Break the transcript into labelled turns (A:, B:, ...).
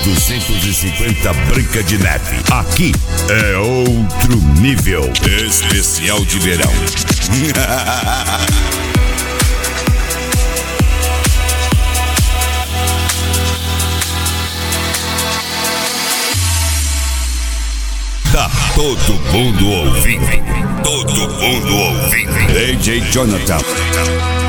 A: 250 Branca de Neve. Aqui é outro nível. Especial de verão. Tá todo mundo ouvindo. Todo mundo ouvindo. DJ Jonathan.